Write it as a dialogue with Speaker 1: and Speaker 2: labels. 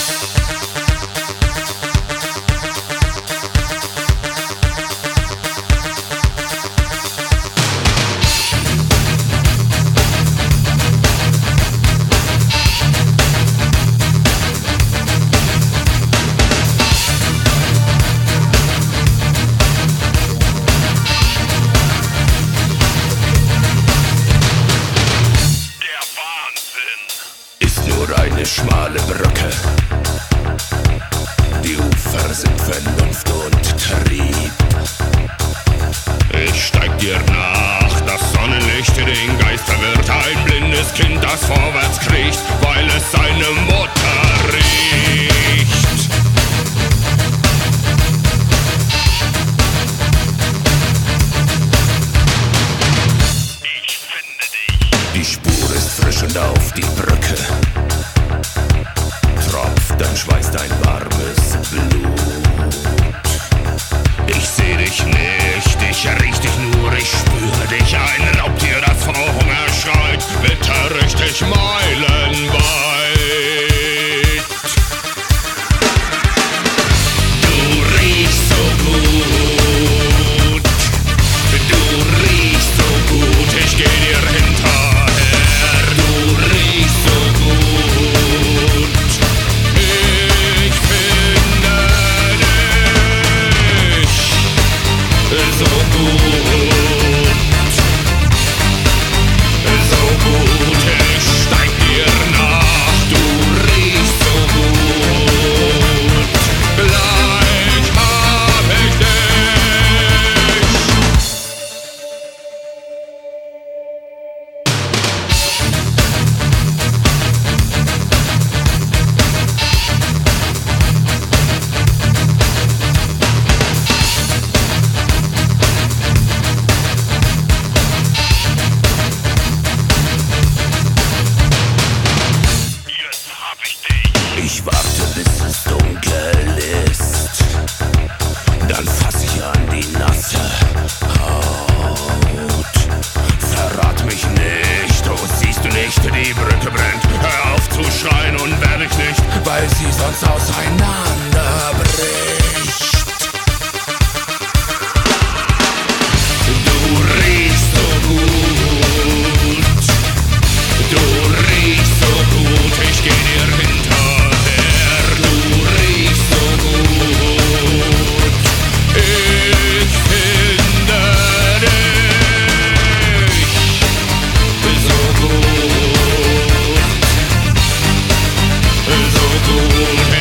Speaker 1: Eine schmale Brücke, die Ufer sind Vernunft und Trieb. Ich steig dir nach, das Sonnenlicht den Geist verwirrt. Ein blindes Kind, das vorwärts kriecht, weil es seine Mutter riecht. Ich finde dich. Die Spur ist frisch und auf die Brücke dann schweißt ein warmes Blut. Ich seh dich nicht, ich riech dich nur, ich spüre dich. Ein Raubtier, das vor Hunger schreit, bitter richtig meilenweit. Du riechst so gut, du riechst so gut, ich geh dir hinterher. Du riechst so gut. So gut, ich steig dir nach, du riechst so gut, gleich hab ich dich. Ich warte, bis es dunkel ist, dann fass ich an die nasse Haut. Verrat mich nicht, oh siehst du nicht, die Brücke brennt. Hör auf zu schreien und werde ich nicht, weil sie sonst auseinanderbricht. Du riechst so gut, du riechst so gut, ich geh dir hinter. So gut.